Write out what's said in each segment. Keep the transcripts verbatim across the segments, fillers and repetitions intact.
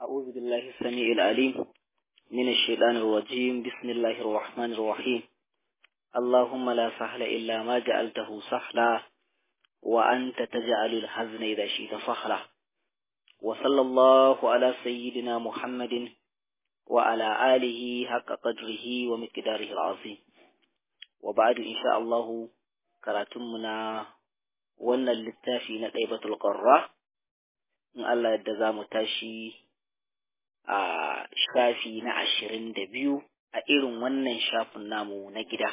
أعوذ بالله السميع العليم من الشيطان الرجيم. بسم الله الرحمن الرحيم. اللهم لا سهل إلا ما جعلته سهلا وأنت تجعل الحزن إذا شئت سهلا. وصلى الله على سيدنا محمد وعلى آله حق قدره ومقداره العظيم. وبعد إن شاء الله كراتمنا وأن اللتافي نقيبة القراء إن الله يدزام تاشي a shafi na ashirin da biyu a irin wannan shafin namu na gida.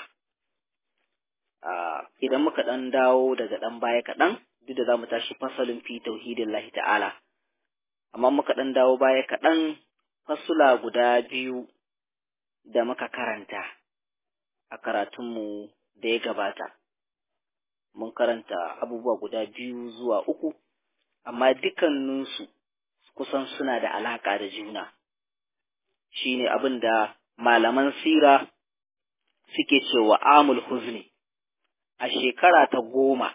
Idan muka ɗan dawo daga ɗan baya kaɗan, duk da za mu tashi fasalin fi tauhidin lahi ta'ala, amma muka ɗan dawo baya kaɗan fasula guda biyu da muka karanta a karatunmu da ya gabata. Mun karanta abubuwa guda biyu zuwa uku, amma dukkaninsu kusan suna da alaƙa da juna. Shi ne abin da malaman sira suke cewa amul huzni. A shekara ta goma,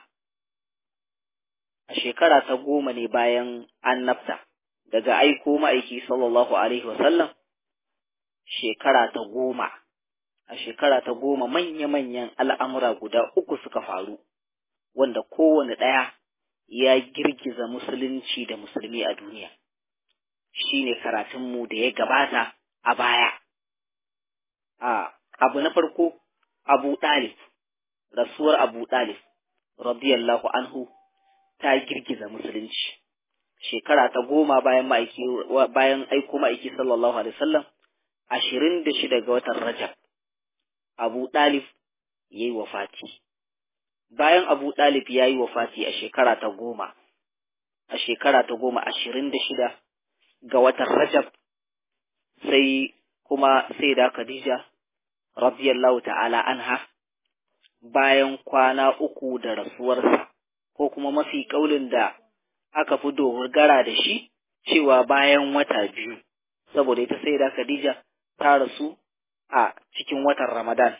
a shekara ta goma ne bayan annabta, daga aiko ma'aiki sallallahu Alaihi wasallam, shekara ta goma, a shekara ta goma manya-manyan al'amura guda uku suka faru, wanda kowane ɗaya ya girgiza musulunci da musulmi a duniya. Shi ne karatunmu da ya gabata a baya. A abu na farko, Abu Ɗalib, rasuwar Abu Ɗalib, radiyallahu anhu, ta girgiza musulunci. Shekara ta goma bayan ma'aiki, bayan aiko ma'aiki sallallahu alaihi wasallam, ashirin da shida ga watan Rajab, Abu Ɗalib ya yi wafati. Bayan Abu Ɗalib ya yi wafati a shekara ta goma, a shekara ta goma ashirin da shida ga watan Rajab, sai kuma sai da Khadija radiyallahu ta'ala anha, bayan kwana uku da rasuwarsa, ko kuma mafi kaulin da aka fi dogara da shi cewa bayan wata biyu, saboda ita sai da Khadija ta rasu a cikin watan Ramadan.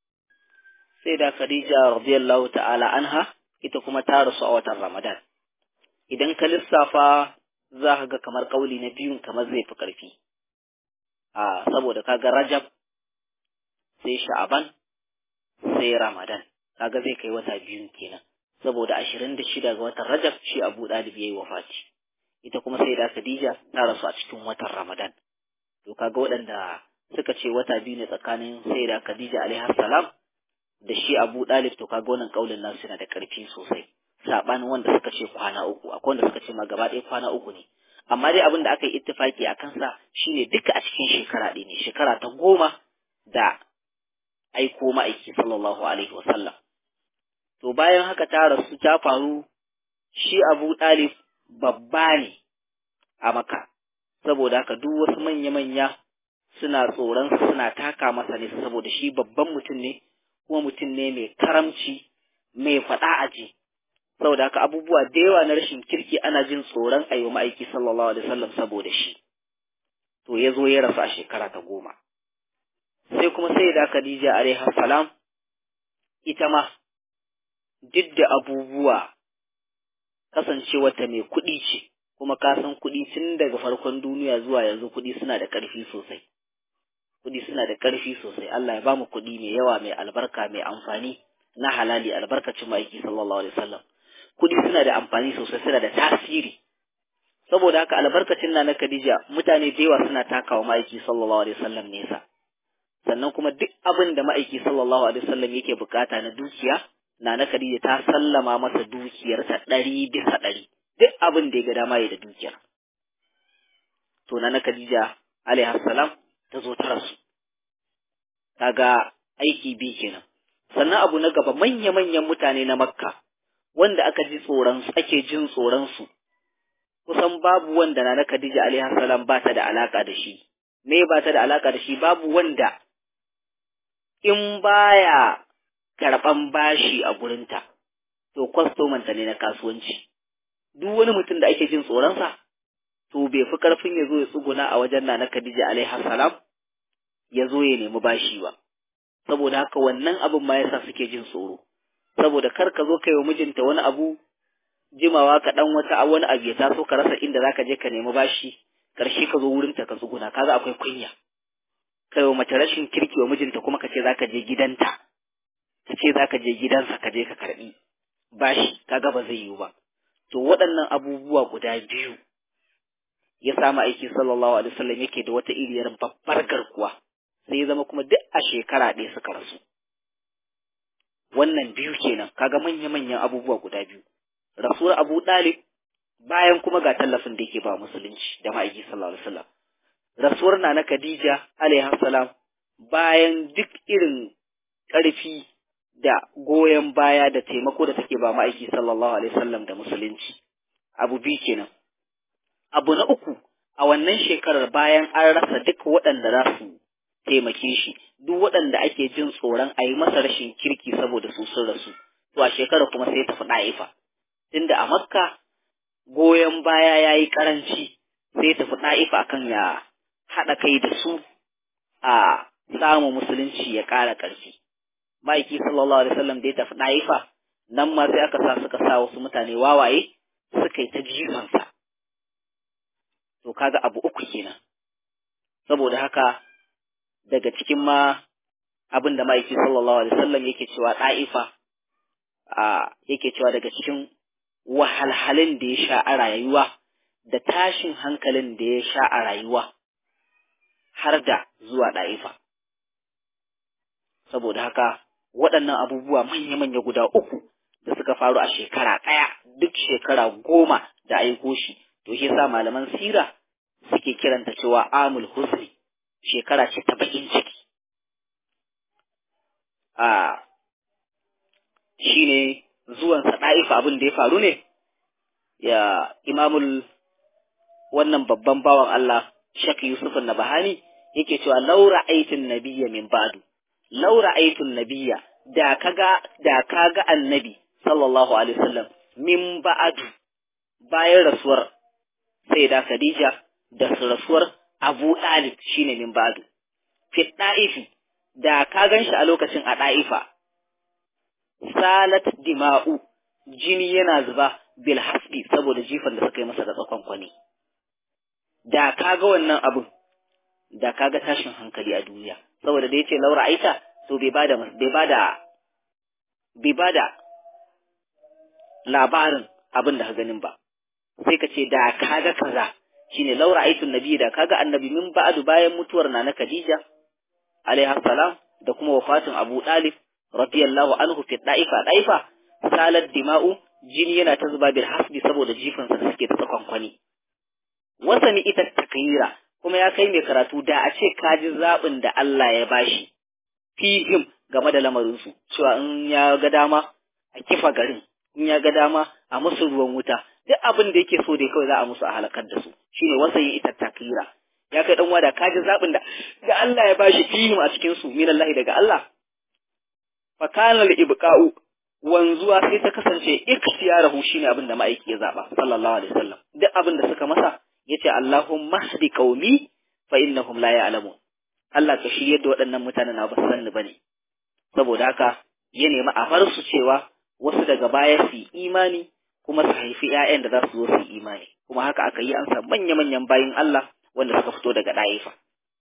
Sai da Khadija radiyallahu ta'ala anha ita kuma ta rasu a watan Ramadan. Idan ka lissafa za ka ga kamar kauli na biyun kamar zai fi ƙarfi. A saboda kaga Rajab, sai Sha'aban, sai Ramadan, kaga zai kai wata biyun kenan. Saboda ashirin da shida ga watan Rajab shi Abu Ɗalib yayi wafati. Ita kuma sai da Khadija ta rasu a cikin watan Ramadan. To kaga waɗanda suka ce wata biyu ne tsakanin sai da Khadija alaiha salam da shi Abu Ɗalib, to kaga wannan kaulin nasu yana da ƙarfi sosai. Saɓanin wanda suka ce kwana uku, akwai wanda suka ce ma gaba ɗaya kwana uku ne. Amma dai abin da aka yi ittifaki a kansa shine duka a cikin shekara ɗaya ne, shekara ta goma da aiko ma'aiki sallallahu alaihi wasallam. To bayan haka ta rasu ta faru, shi Abu Ɗalib babba ne a Makka, saboda haka duk wasu manya-manya suna tsoron suna taka masa ne, saboda shi babban mutum ne, kuma mutum ne mai karamci, mai faɗa aji. Saboda haka abubuwa da yawa na rashin kirki ana jin tsoron a yi wa ma'aiki sallallahu alaihi wasallam saboda shi. To ya zo ya rasu a shekara ta goma. Sai kuma sai da Khadija alaiha salam, ita ma duk da abubuwa kasancewarta mai kuɗi ce, kuma ka san kuɗi tun daga farkon duniya zuwa yanzu kuɗi suna da ƙarfi sosai. Kuɗi suna da ƙarfi sosai. Allah ya ba mu kuɗi mai yawa, mai albarka, mai amfani na halali, albarkacin ma'aiki sallallahu alaihi wasallam. Kuɗi suna da amfani sosai, suna da tasiri. Saboda haka albarkacin na na Khadija mutane da yawa suna takawa ma'aiki sallallahu alaihi wasallam nesa. Sannan kuma duk abin da ma'aiki sallallahu alaihi wasallam yake bukata na dukiya, na na Khadija ta sallama masa dukiyarsa ɗari bisa ɗari. Duk abin da ya ga dama ya da dukiyar. To na na Khadija alaihi salam ta zo ta rasu. Kaga aiki bi kenan. Sannan abu na gaba, manya-manyan mutane na Makka wanda aka ji tsoron su, ake jin tsoron su, kusan babu wanda na Khadija alaiha salam ba ta da alaka da shi. Me ba ta da alaka da shi? Babu wanda in baya karban bashi a gurinta, to kwastomanta ne na kasuwanci. Duk wani mutum da ake jin tsoron sa, to bai fi karfin ya zo ya tsuguna a wajen na Khadija alaiha salam ya zo ya nemi bashi ba. Saboda haka wannan abin ma yasa suke jin tsoro. Saboda kar ka zo kai wa mijinta wani abu, jimawa ka dan wata wani abu ya taso ka rasa inda zaka je ka nemi bashi, ƙarshe ka zo wurinta ka tsuguna, kaga akwai kunya. Kai wa mace rashin kirki wa mijinta kuma ka ce za ka je gidanta, ka ce za ka je gidansa ka je ka karɓi bashi, kaga ba zai yiwu ba. To waɗannan abubuwa guda biyu ya samu aiki sallallahu alaihi wasallam yake da wata iriyar babbar garkuwa, sai ya zama kuma duk a shekara ɗaya suka rasu. Wannan biyu kenan, kaga manya-manyan abubuwa guda biyu. Rasuwar Abu Ɗalib bayan kuma ga tallafin da yake ba musulunci da ma'aiki sallallahu alaihi wasallam. Rasuwar Nana Khadija alaiha salam bayan duk irin ƙarfi da goyon baya da taimako da take ba ma'aiki sallallahu alaihi wasallam da musulunci. Abu biyu kenan. Abu na uku, a wannan shekarar bayan an rasa duk waɗanda za su taimake shi, duk waɗanda ake jin tsoron a yi masa rashin kirki saboda su sun rasu, to a shekarar kuma sai tafi ɗa'ifa. Tunda a Makka goyon baya ya yi ƙaranci, sai tafi ɗa'ifa kan ya haɗa kai da su a samun musulunci ya ƙara ƙarfi. Ma'aiki sallallahu alaihi wasallam da ya tafi ɗa'ifa, nan ma sai aka sa suka sa wasu mutane wawaye suka yi ta jifansa. To kaga abu uku kenan. Saboda haka daga cikin ma abin da ma'aiki sallallahu alaihi wasallam yake cewa ɗa'ifa, a yake cewa daga cikin wahalhalin da ya sha a rayuwa da tashin hankalin da ya sha a rayuwa har da zuwa ɗa'ifa. Saboda haka waɗannan abubuwa manya-manya guda uku da suka faru a shekara ɗaya, duk shekara goma da aiko shi, to shi yasa malaman sira suke kiranta cewa amul huzni, shekara ce ta bakin ciki. A shi ne zuwansa ɗa'ifa abin da ya faru ne, ya imamul wannan babban bawan Allah, Shek Yusuf Nabahani, yake cewa laura aitin nabiyya min ba'du, laura aitin nabiyya da kaga da kaga annabi sallallahu alaihi wasallam min ba'du bayan rasuwar sayyida Khadija da rasuwar Abu Talib shine min ba'du fi da'ifi da ka ganshi a lokacin a da'ifa salat dima'u jini yana zuba bil hasbi saboda jifan da suka yi masa da tsakon kwani. Da kaga wannan abun da kaga tashin hankali a duniya, saboda da yace laura aita to bai bada bai bada bai bada labarin abin da ka ganin ba, sai ka ce da kaga kaza shine laura aitun nabi, da kaga annabi min ba'du bayan mutuwar Nana Khadija alaiha salam da kuma wafatin Abu Talib radiyallahu anhu fi da'ifa da'ifa salat dima'u jini yana ta zuba bil hasbi saboda jifansa da suke ta tsakon kwani. Wasani ita takyira kuma ya kai mai karatu da a ce kaji zaɓin da Allah ya bashi fihim game da lamarinsu, cewa in ya ga dama a kifa garin, in ya ga dama a musu ruwan wuta, duk abin da yake so dai kawai za a musu a halakar da su, shine wasani ita takyira. Ya kai dan wada kaji zaɓin da da Allah ya bashi fihim a cikin su minallahi daga Allah. Fa kana al-ibqa'u wanzuwa sai ta kasance ikhtiyarahu shine abin da ma'aiki ya zaba sallallahu alaihi wasallam. Duk abin da suka masa yace Allahumma hdi qaumi fa innahum la ya'lamun. Allah ka shiryar da waɗannan mutanen na ba su sanni bane. Saboda haka ya nemi a bar su cewa wasu daga baya su imani kuma su haifi ƴaƴan da za su zo su imani. Kuma haka aka yi an sa manya-manyan bayin Allah wanda suka fito daga Daifa.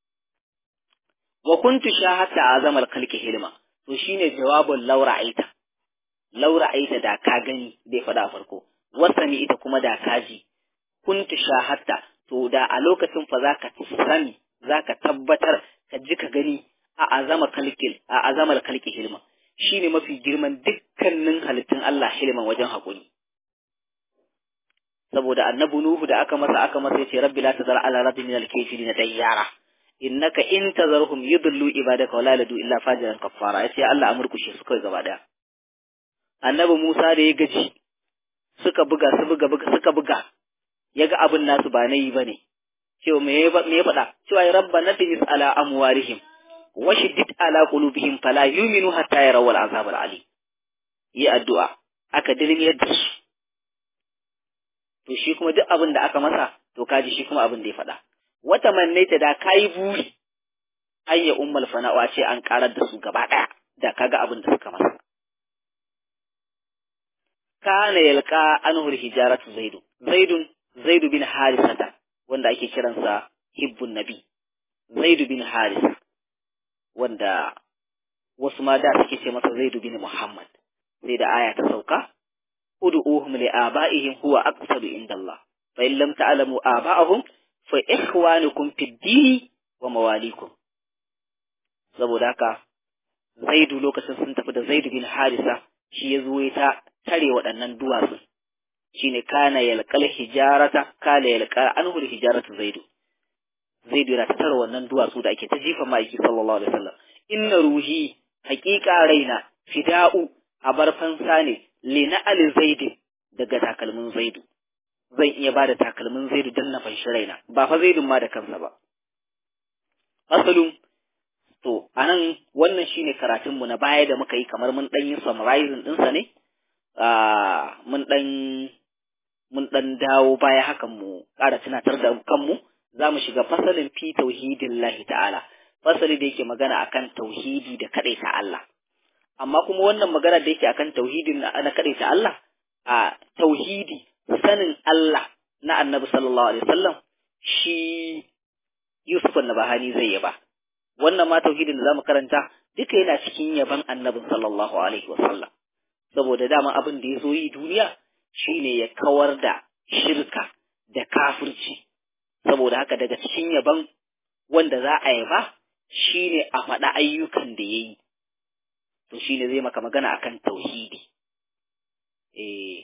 Wa kuntu shahata azamal khalqi hilma. To shine jawabin Laura Aita. Laura Aita da ka gani bai faɗa a farko. Wasani ita kuma da ka ji. Kuntu shahatta to da a lokacin fa zaka sani zaka tabbatar ka ji ka gani a azama kalkil a azamal kalki hilma shine mafi girman dukkanin halittun Allah hilman wajen hakuri. Saboda annabi Nuhu da aka masa aka masa yace rabbi la tazar ala rabbi min al-kafirin dayyara innaka in tazarhum yudillu ibadaka wa la yalidu illa fajiran kaffara, yace Allah amurkushe su kai gaba daya. Annabi Musa da ya gaji suka buga su buga buga suka buga yaga abin nasu ba nayi bane, cewa me ya me ya faɗa cewa ya rabbana timis ala amwarihim wa shiddid ala qulubihim fala yu'minu hatta yarawul azab al-alim. Yi addu'a aka dilmiyar da su. To shi kuma duk abin da aka masa to kaji shi kuma abin da ya faɗa. Wata mannaita da kayi buri ayya ummul fana'u ce an karar da su gaba daya da kaga abin da suka masa. Kana yalqa anhu hijaratu zaidu zaidun zaidu bin harisata wanda ake kiransa hibbun nabi, Zaidu bin Haris, wanda wasu ma da suke ce masa Zaidu bin Muhammad, sai da aya ta sauka, ud'uhum li aba'ihim huwa aqsadu indallah, fa in lam ta'lamu aba'ahum fa ikhwanukum fid dini wa mawalikum. Saboda haka Zaidu lokacin sun tafi da Zaidu bin Harisa, shi ya zo ya ta tare waɗannan duwatsu, shine kana yalqal hijarata kana yalqa anhu hijaratu Zaidu. Zaidu yana ta tare wannan duwatsu da ake ta jifa ma'aiki sallallahu alaihi wasallam. Inna ruhi haqiqa raina fida'u abar fansa ne li na'al Zaid daga takalmin Zaidu. Zan iya bada takalmin Zaidu dan na fanshi raina, ba fa Zaidun ma da kansa ba. Asalun to anan wannan shine karatun mu na baya da muka yi, kamar mun dan yi summarizing din sa ne. Ah mun dan mun dan dawo baya hakan mu ƙara tunatar da kanmu. Zamu shiga fasalin fi tauhidillahi ta'ala, fasali da yake magana akan tauhidi da kadaita Allah. Amma kuma wannan magana da yake akan tauhidin na kadaita Allah, a tauhidi sanin Allah na Annabi sallallahu alaihi wasallam shi Yusuf an-Nabahani zai yaba. Wannan ma tauhidin da zamu karanta duka yana cikin yaban Annabi sallallahu alaihi wasallam, saboda dama abin da yazo yi duniya shine ya kawar da shirka da kafirci. Saboda haka daga cikin yaban wanda za a yaba shine a faɗa ayyukan da yayi, to shine zai maka magana akan tauhidi. Eh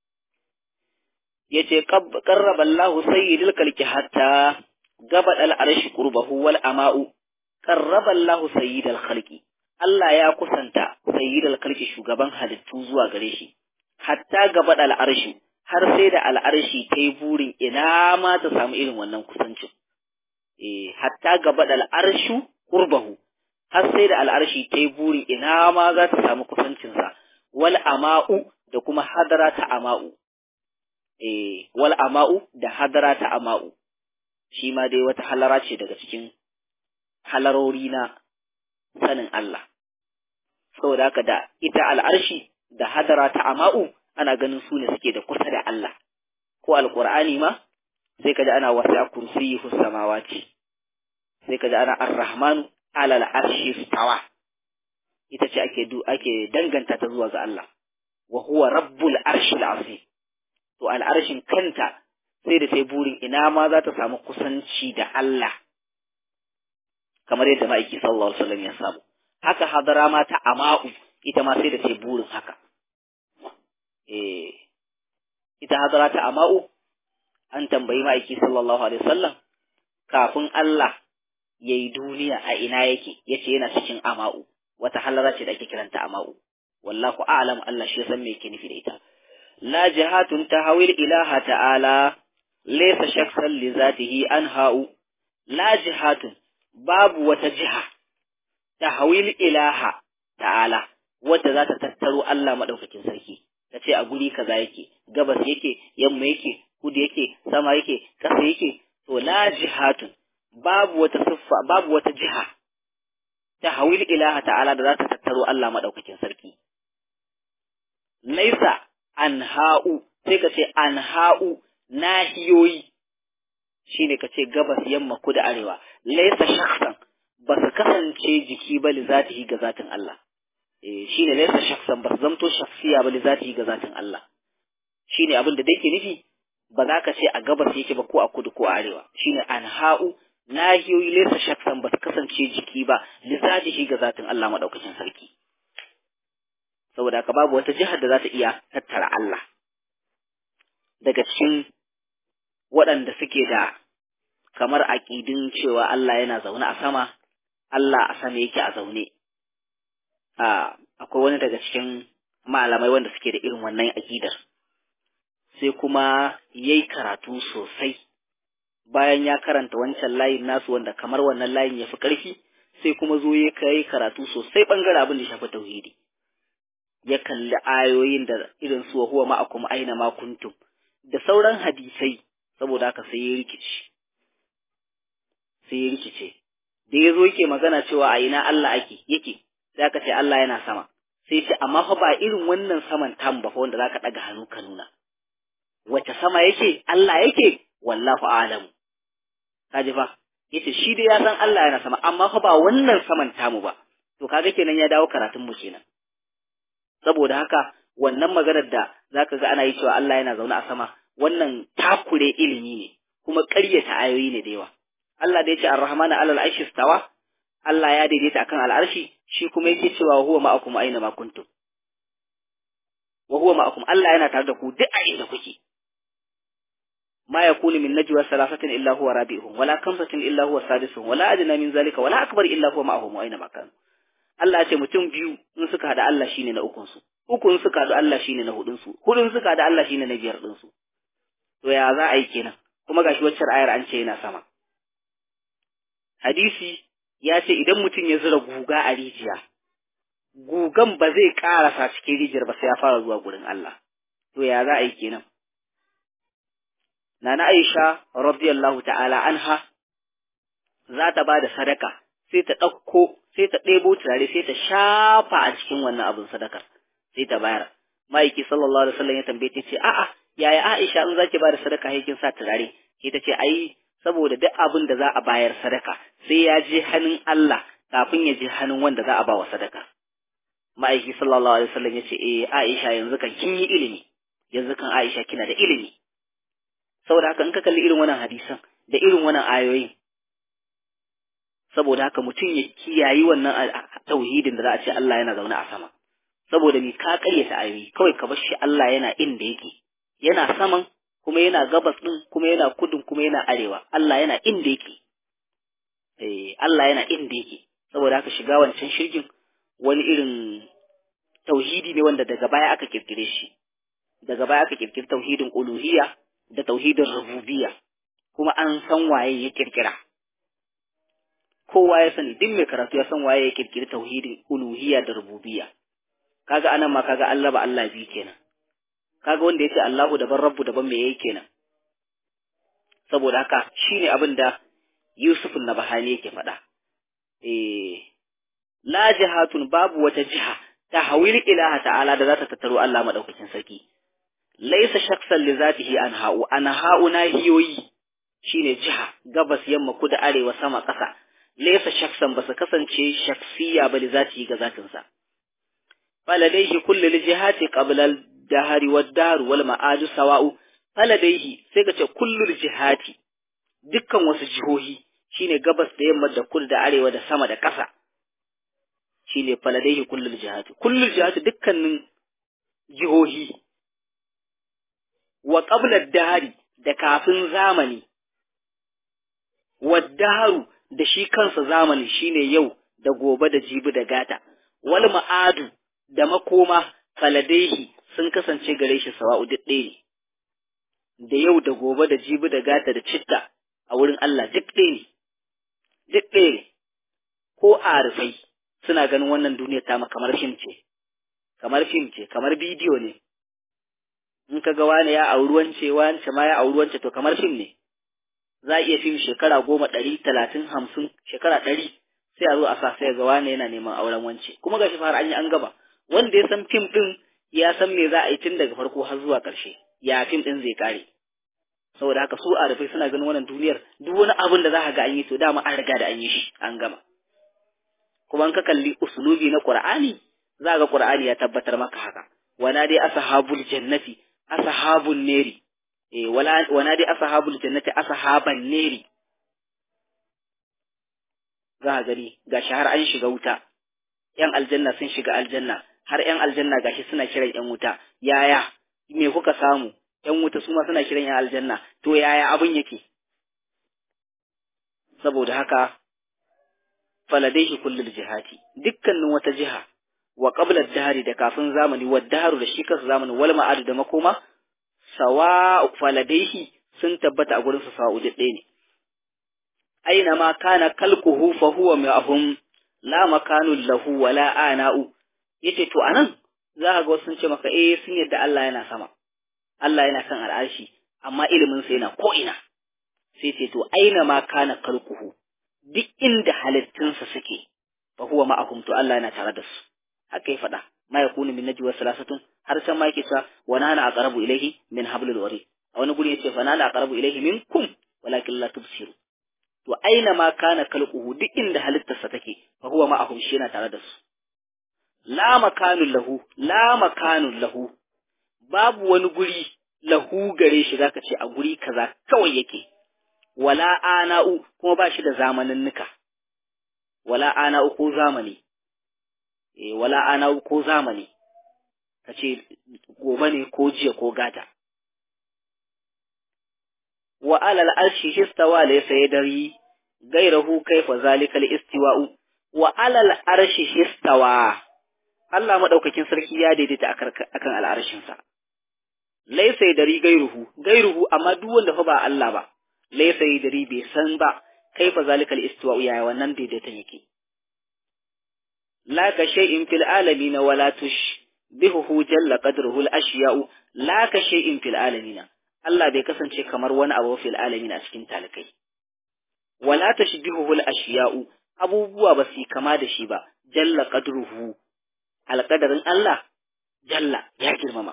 yace qarraba Allahu sayyidul khalqi hatta gabad al-arshi qurbahu wal ama'u. Qarraba Allahu sayyidul khalqi, Allah ya kusanta sayyidul khalqi shugaban halittu zuwa gare shi, hatta gabad al-arshi, har sai da al'arshi ta yi burin ina ma ta samu irin wannan kusancin. Eh hatta gabad al-arshu qurbahu, har sai da al'arshi ta yi burin ina ma za ta samu kusancinsa, wal ama'u da kuma hadara ta ama'u. Eh, wal ama'u da hadara ta ama'u, shi ma dai wata halara ce daga cikin halarori na sanin Allah. Saboda haka da ita al'arshi da hadara ta ama'u ana ganin su ne suke da kusa da Allah. Ko alƙur'ani ma sai ka ji ana wasa kursiyyu samawati, sai ka ji ana ar-rahmanu alal arshi stawa, ita ce ake du ake danganta ta zuwa ga Allah. Wa huwa rabbul arshil azim, to al'arshin kanta sai da sai burin ina ma za ta samu kusanci da Allah, kamar yadda ma'aiki sallallahu alaihi wasallam ya samu. Haka hadara ma ta ama'u, ita ma sai da sai burin haka. Eh ita hadara ta ama'u an tambayi ma'aiki sallallahu alaihi wasallam kafin Allah yayi duniya a ina yake, yace yana cikin ama'u, wata halara ce da ake kiranta ama'u. Wallahu a'lam, Allah shi san me yake nufi da ita. La jihatun tahawil ilaha ta'ala laysa shakhsan li zatihi anha'u. La jihatun, babu wata jiha tahawil ilaha ta'ala wadda za ta tattaro Allah madaukakin sarki, tace a guri kaza yake, gabas yake, yamma yake, kudu yake, sama yake, kasa yake. To la jihatun, babu wata siffa, babu wata jiha tahawil ilaha ta'ala da za ta tattaro Allah madaukakin sarki. Laisa anha'u, sai ka ce anha'u nahiyoyi, shine ka ce gabas, yamma, kudu, arewa. Laisa shakhsan, ba su kasance jiki ba li zatihi ga zatin Allah. Eh shine laisa shakhsan, ba su zamto shakhsiya ba li zatihi ga zatin Allah. Shine abin da dake nufi, ba za ka ce a gabas yake ba ko a kudu ko a arewa. Shine anha'u nahiyoyi, laisa shakhsan, ba su kasance jiki ba li zatihi ga zatin Allah madaukakin sarki. Saboda haka babu wata jihar da za ta iya tattara Allah. Daga cikin waɗanda suke da kamar aƙidin cewa Allah yana zaune a sama, Allah a sama yake a zaune, akwai wani daga cikin malamai wanda suke da irin wannan aƙidar. Sai kuma yayi karatu sosai, bayan ya karanta wancan layin nasu wanda kamar wannan layin ya fi ƙarfi, sai kuma zo ya kai karatu sosai ɓangaren abin da ya shafi tauhidi. Ya kalli ayoyin da irin su wa huwa ma'akum aina ma kuntum da sauran hadisai, saboda haka sai ya rikice sai ya rikice da yazo yake magana cewa a ina Allah ake yake, sai aka ce Allah yana sama, sai ce amma fa ba irin wannan saman tam ba fa wanda zaka daga hannu ka nuna. Wace sama yake Allah yake? Wallahu a'lam. kaji fa yace shi dai ya san Allah yana sama amma fa ba wannan saman tamu ba to kaga kenan ya dawo karatun mu kenan saboda haka wannan maganar da zaka ga ana yi cewa Allah yana zaune a sama wannan takure ilimi ne kuma ƙaryata ayoyi ne da yawa Allah da yace Ar-Rahmanu 'alal arshi istawa Allah ya daidaita akan al'arshi shi kuma yake cewa huwa ma'akum aina ma kuntum wa huwa ma'akum Allah yana tare da ku duk a inda kuke ma yakunu min najwa thalathatin illa huwa rabi'uhum wala khamsatin illa huwa sadisuhum wala adna min zalika wala akbar illa huwa ma'ahum aina ma kanu Allah ya ce mutum biyu in suka hada Allah shine na ukun su ukun suka hada Allah shine na hudun su hudun suka hada Allah shine na biyar din su to ya za a yi kenan kuma gashi waccar ayar an ce yana sama hadisi ya ce idan mutum ya zura guga a rijiya gugan ba zai karasa cikin rijiyar ba sai ya fara zuwa gurin Allah to ya za a yi kenan Nana Aisha radiyallahu ta'ala anha za ta ba da sadaka sai ta ɗauko sai ta ɗebo turare sai ta shafa a cikin wannan abin sadakar sai ta bayar ma'aiki sallallahu alaihi wasallam ya tambaye ta ce a'a yaya Aisha in zaki ba da sadaka sai kin sa turare ke ta ce ai saboda duk abin da za a bayar sadaka sai ya je hannun Allah kafin ya je hannun wanda za a ba wa sadaka ma'aiki sallallahu alaihi wasallam ya ce eh Aisha yanzu kan kin yi ilimi yanzu kan Aisha kina da ilimi saboda haka in ka kalli irin wannan hadisan da irin wannan ayoyin saboda haka mutum ya kiyayi wannan tauhidin da za a ce Allah yana zaune a sama saboda ni ka karyata ayoyi kawai ka bar shi Allah yana inda yake yana saman kuma yana gabas din kuma yana kudin kuma yana arewa Allah yana inda yake eh Allah yana inda yake saboda haka shiga wancan shirgin wani irin tauhidi ne wanda daga baya aka kirkire shi daga baya aka kirkiri tauhidin uluhiyya da tauhidin rububiyya kuma an san waye ya kirkira kowa ya sani duk mai karatu ya san waye ya kirkiri tauhidin uluhiyya da rububiyya kaga anan ma kaga Allah ba Allah bi kenan kaga wanda yace Allahu daban Rabbu daban me yake kenan saboda haka shine abin da Yusuf an-Nabahani yake faɗa eh la jihatun babu wata jiha ta hawil ilaha ta'ala da za ta tattaro Allah madaukakin sarki laysa shakhsan li zatihi anha'u anha'u nahiyoyi shine jiha gabas yamma kudu arewa sama ƙasa laysa shakhsan basu kasance shakhsiya ba li zatihi ga zatinsa faladaihi kullu lijihati qabla al-dahri wad-dahr wal ma'adu sawa'u faladaihi sai kace kullu lijihati dukkan wasu jihohi shine gabas da yamma da kudu da arewa da sama da ƙasa shine faladaihi kullu lijihati kullu lijihati dukkanin jihohi wa qabla ad-dahri da kafin zamani wad-dahru da shi kansa zamani shine yau da gobe da jibi da gata wal ma'adu da makoma faladaihi sun kasance gare shi sawa'u duk ɗaya ne da yau da gobe da jibi da gata da citta a wurin Allah duk ɗaya ne duk ɗaya ne ko arifai suna ganin wannan duniyar ta kamar fim ce kamar fim ce kamar bidiyo ne in ka ga wani ya auri wance wance ma ya auri wance to kamar fim ne za a iya fim shekara goma ɗari talatin hamsin shekara ɗari sai a zo a sa sai ga wani yana neman auren wance kuma gashi fara an yi an gaba wanda ya san fim ɗin ya san me za a yi tun daga farko har zuwa ƙarshe ya fim ɗin zai kare saboda haka su arifai suna ganin wannan duniyar duk wani abin da za ka ga an yi to dama an riga da an yi shi an gama kuma in ka kalli usulubi na Qur'ani za ga Qur'ani ya tabbatar maka haka wana dai ashabul jannati ashabun neri eh wala wana dai ashabul jannati ashaban neri za ka gani ga shahar an shiga wuta yan aljanna sun shiga aljanna har yan aljanna gashi suna kiran yan wuta yaya me kuka samu yan wuta su ma suna kiran yan aljanna to yaya abin yake saboda haka faladaihi kullul jihati dukkanin wata jiha wa qabla ad-dahri da kafin zamani wa dahru da shi kansa zamani wal ma'ad da makoma sawa faladaihi sun tabbata a gurin su sa'u ɗaya ne aina ma kana kalquhu fa huwa ma'hum la makanu lahu wala ana'u yace to anan za ka ga wasu sun ce maka eh sun yadda Allah yana sama Allah yana kan al'arshi amma ilimin sa yana ko ina sai ce to aina ma kana kalquhu duk inda halittunsa suke fa huwa ma'ahum to Allah yana tare da su haka ya faɗa ma yakunu min najwa salasatun har san ma yake cewa wa nana aqrabu ilayhi min hablil warid a wani guri yace fa nana aqrabu ilayhi minkum walakin la tubsiru to aina ma kana kalquhu duk inda halittarsa take fa huwa ma'ahum shi yana tare da su la makanun lahu la makanun lahu babu wani guri lahu gare shi zaka ce a guri kaza kawai yake wala ana'u kuma ba shi da zamanin nuka wala ana'u ko zamani eh wala ana'u ko zamani kace gobe ne ko jiya ko gata wa alal arshi istawa laysa yadri gairahu kaifa zalikal istiwa'u wa alal arshi istawa Allah madaukakin sarki ya daidaita akan al'arshin sa laysa yadri gairuhu gairuhu amma duk wanda fa ba Allah ba laysa yadri bai san ba kaifa zalikal istiwa'u yaya wannan daidaitan yake la ka shay'in fil alamin wala tush bihu jalla qadruhu al ashya'u la ka shay'in fil alamin Allah bai kasance kamar wani abu fil alamin a cikin talakai wala tashbihu al ashiya'u abubuwa ba su kama da shi ba jalla qadruhu alqadarin Allah jalla ya girmama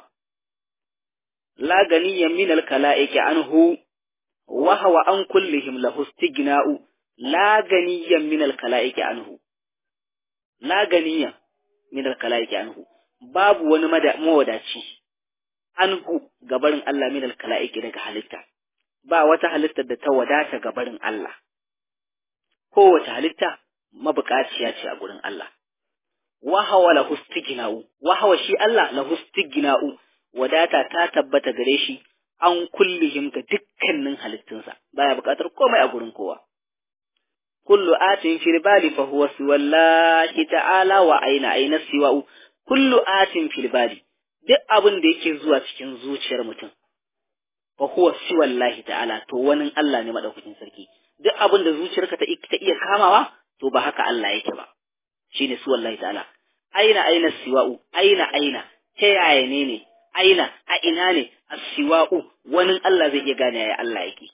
la ganiyyan min al kalaiki anhu wa huwa an kullihim lahu istighna'u la ganiyyan min al kalaiki anhu la ganiyyan min al kalaiki anhu babu wani mawadaci anhu gabarin Allah min al-kala'iki daga halitta ba wata halittar da ta wadata gabarin Allah kowace halitta mabukaciya ce a gurin Allah wa hawa lahu istighna'u wa hawa shi Allah lahu istighna'u wadata ta tabbata gare shi an kullihim ga dukkanin halittunsa baya bukatar komai a gurin kowa kullu atin fil bali fa huwa wallahi ta'ala wa aina aina siwa'u kullu atin fil bali duk abin da yake zuwa cikin zuciyar mutum fa huwa si wallahi ta'ala to wani Allah ne madaukakin sarki duk abin da zuciyarka ta ta iya kamawa to ba haka Allah yake ba shine su wallahi ta'ala aina aina siwa'u aina aina ta yaya ne ne aina a ina ne as-siwa'u wani Allah zai iya gane yaya Allah yake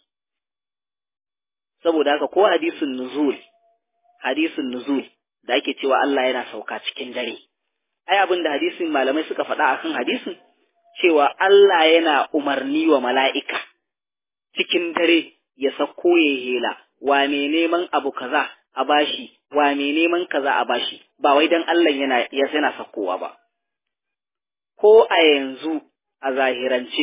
saboda haka ko hadisin nuzul hadisin nuzul da ake cewa Allah yana sauka cikin dare ai abin da hadisin malamai suka faɗa akan hadisin cewa Allah yana umarni wa mala'ika cikin dare ya sako ya hela wa me neman abu kaza a bashi wa me neman kaza a bashi ba wai dan Allah yana ya yana sakowa ba ko a yanzu a zahirance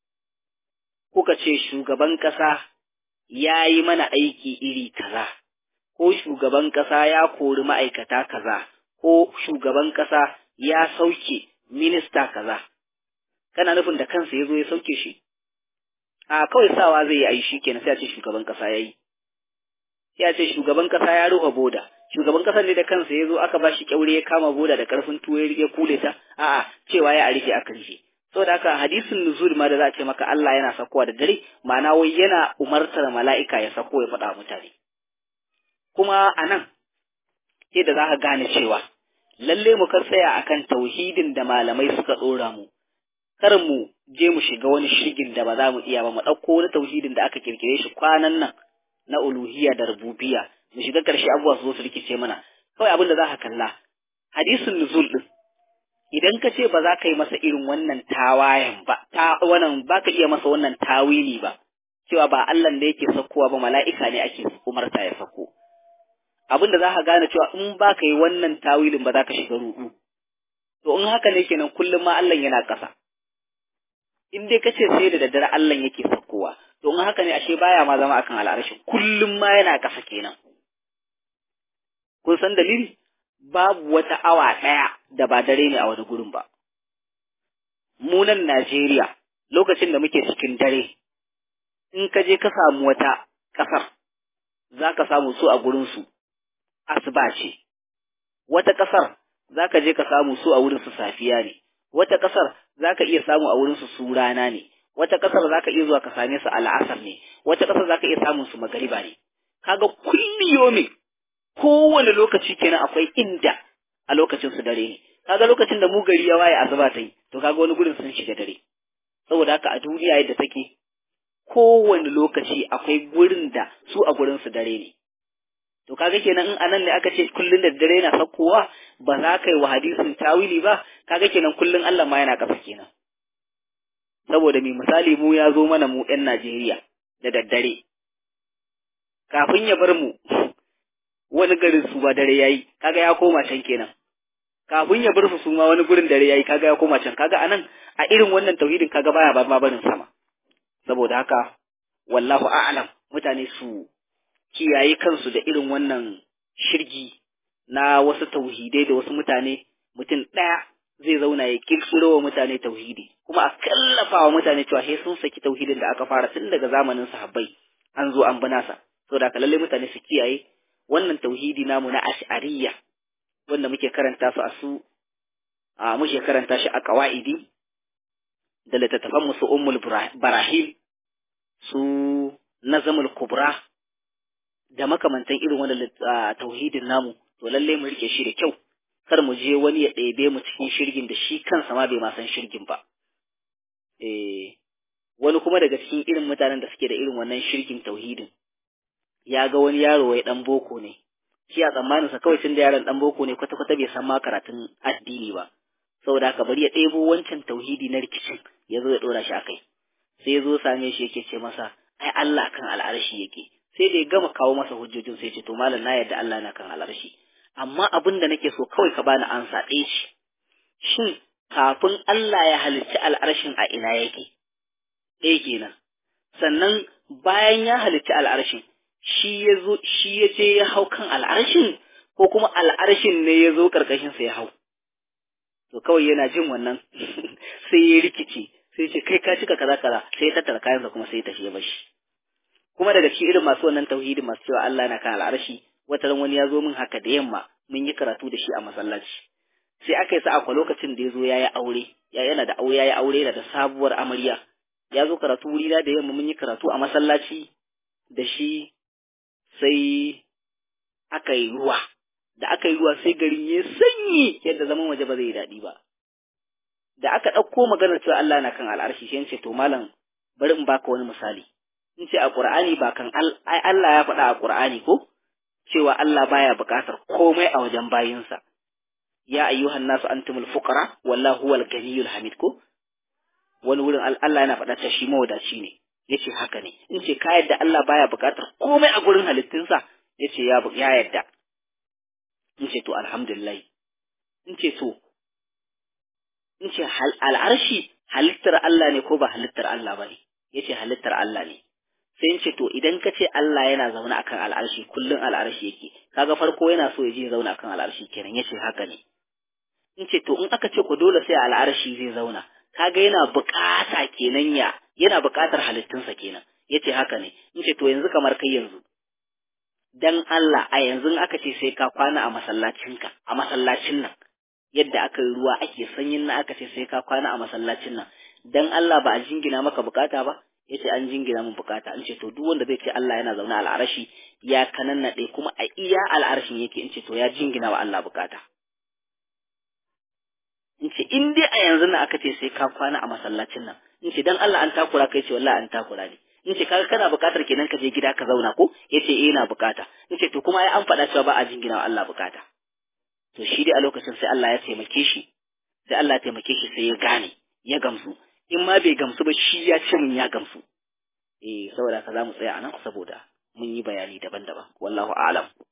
kuka ce shugaban ƙasa ya yi mana aiki iri kaza ko shugaban ƙasa ya kori ma'aikata kaza ko shugaban ƙasa ya sauke minista kaza kana nufin da kansa yazo ya sauke shi a kawai sawa zai yi ai shikenan sai a ce shugaban kasa yayi sai a ce shugaban kasa ya rufe boda shugaban kasa ne da kansa yazo aka bashi kyaure ya kama boda da karfin tuwo ya rike kule ta a'a cewa ya arike aka rike saboda haka hadisin nuzul ma da za a ce maka Allah yana sakowa da dare ma'ana wai yana umartar mala'ika ya sako ya faɗa mutane kuma anan sai da za ka gane cewa lalle mu kan tsaya akan tauhidin da malamai suka dora mu kar mu je mu shiga wani shigin da ba za mu iya ba mu dauko wani tauhidin da aka kirkire shi kwanan nan na uluhiyya da rububiyya mu shiga karshe abubuwa su zo su rikice mana kawai abin da za ka kalla hadisin nuzul din idan ka ce ba za ka yi masa irin wannan tawayen ba ta wannan ba ka iya masa wannan tawili ba cewa ba Allah da yake sakkowa ba mala'ika ne ake umarta ya sako abin da za ka gane cewa in ba ka yi wannan tawilin ba za ka shiga ruɗu to in haka ne kenan kullum ma Allah yana ƙasa in dai kace sai da daddare Allah yake sakkowa to in haka ne ashe baya ma zama akan al'arshi kullum ma yana ƙasa kenan kun san dalili babu wata awa ɗaya da ba dare ne a wani gurin ba mu nan Najeriya lokacin da muke cikin dare in ka je ka samu wata ƙasar za ka samu su a gurinsu asuba ce wata ƙasar za ka je ka samu su a wurinsu safiya ne wata ƙasar za ka iya samu a wurinsu su rana ne wata ƙasar za ka iya zuwa ka same su al'asar ne wata ƙasar za ka iya samun su magariba ne kaga kulliyomin kowane lokaci kenan akwai inda a lokacin su dare ne kaga lokacin da mu gari ya waye asuba ta yi to kaga wani gurin sun shiga dare saboda haka a duniya yadda take kowane lokaci akwai gurin da su a gurin su dare ne to kaga kenan in anan ne aka ce kullun da dare yana sakkowa ba za ka yi wa hadisin tawili ba kaga kenan kullun Allah ma yana kafa kenan saboda mi misali mu ya zo mana mu ɗan Najeriya da daddare kafin ya bar mu wani garin su ba dare yayi kaga ya koma can kenan kafin ya bar su su ma wani gurin dare yayi kaga ya koma can kaga anan a irin wannan tauhidin kaga baya ba ma barin sama saboda haka wallahu a'lam mutane su kiyaye kansu da irin wannan shirgi na wasu tauhidai da wasu mutane mutum ɗaya zai zauna ya kirkiro wa mutane tauhidi kuma a kallafa wa mutane cewa sai sun saki tauhidin da aka fara tun daga zamanin sahabbai an zo an bi nasa saboda haka lalle mutane su kiyaye wannan tauhidi namu na ash'ariyya wanda muke karanta su a su a muke karanta shi a qawaidi da littattafan musu ummul barahim su nazamul kubra da makamantan irin wannan tauhidin namu to lalle mu rike shi da kyau kar mu je wani ya ɗebe mu cikin shirgin da shi kansa ma bai ma san shirgin ba eh wani kuma daga cikin irin mutanen da suke da irin wannan shirgin tauhidin ya ga wani yaro wai dan boko ne shi a tsammanin sa kawai tun da yaron dan boko ne kwata kwata bai san ma karatun addini ba saboda haka bari ya ɗebo wancan tauhidi na rikicin ya zo ya ɗora shi akai sai ya zo same shi yake ce masa ai Allah kan al'arshi yake sai da ya gama kawo masa hujjojin sai ce to malam na yarda Allah na kan al'arshi amma abin da nake so kawai ka bani ansa ɗaya ce shin kafin Allah ya halicci al'arshin a ina yake ɗaya kenan sannan bayan ya halicci al'arshin shi ya zo shi ya je ya hau kan al'arshin ko kuma al'arshin ne ya zo karkashin sa ya hau to kawai yana jin wannan sai ya rikice sai ce kai ka cika kaza kaza sai ya tattara kayansa kuma sai ya tafi ya bashi kuma daga cikin irin masu wannan tauhidi masu cewa Allah na kan al'arshi wata ran wani ya zo min haka da yamma mun yi karatu da shi a masallaci sai aka yi sa akwai lokacin da ya zo ya yi aure ya yana da aure ya yi aure yana da sabuwar amarya ya zo karatu wuri na da yamma mun yi karatu a masallaci da shi sai aka yi ruwa da aka yi ruwa sai garin ya sanyi yadda zaman waje ba zai yi daɗi ba da aka ɗauko maganar cewa Allah na kan al'arshi sai ce to malam bari in baka wani misali in ce a Qur'ani ba kan Allah ya faɗa a Qur'ani ko cewa Allah baya buƙatar komai a wajen bayinsa ya ayyuhan nasu antumul fuqara wallahu huwal ganiyyul hamid ko wani wurin Allah yana faɗa ta shi mawadaci ne yace haka ne in ce ka yadda Allah baya buƙatar komai a gurin halittunsa yace ya ya yadda in ce to alhamdulillah in ce to in ce al'arshi halittar Allah ne ko ba halittar Allah bane yace halittar Allah ne sai in ce to idan ka ce Allah yana zaune akan al'arshi kullun al'arshi yake kaga farko yana so ya je zauna akan al'arshi kenan yace haka ne in ce to in aka ce ku dole sai al'arshi zai zauna kaga yana bukata kenan ya yana bukatar halittunsa kenan yace haka ne in ce to yanzu kamar kai yanzu dan Allah a yanzu aka ce sai ka kwana a masallacinka a masallacin nan yadda aka yi ruwa ake sanyin na aka ce sai ka kwana a masallacin nan dan Allah ba a jingina maka bukata ba yace an jingina mun bukata in ce to duk wanda zai ce Allah yana zaune a al'arshi ya kanannade kuma a iya al'arshin yake in ce to ya jingina wa Allah bukata in ce in dai a yanzu na aka ce sai ka kwana a masallacin nan in ce dan Allah an takura kai ce wallahi an takura ne in ce kaga kana bukatar kenan ka je gida ka zauna ko yace eh ina bukata in ce to kuma ai an faɗa cewa ba a jingina wa Allah bukata to shi dai a lokacin sai Allah ya taimake shi sai Allah ya taimake shi sai ya gane ya gamsu in ma bai gamsu ba shi ya ce mun ya gamsu eh saboda ka za mu tsaya anan saboda mun yi bayani daban-daban wallahu a'lam